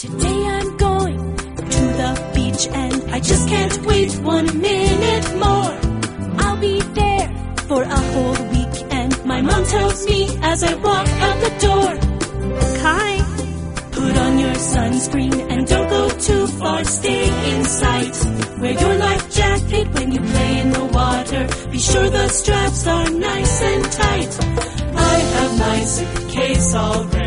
Today I'm going to the beach and I just can't wait 1 minute more. I'll be there for a whole week and my mom tells me as I walk out the door, Kai, put on your sunscreen and don't go too far, stay in sight. Wear your life jacket when you play in the water, be sure the straps are nice and tight. I have my suitcase all ready.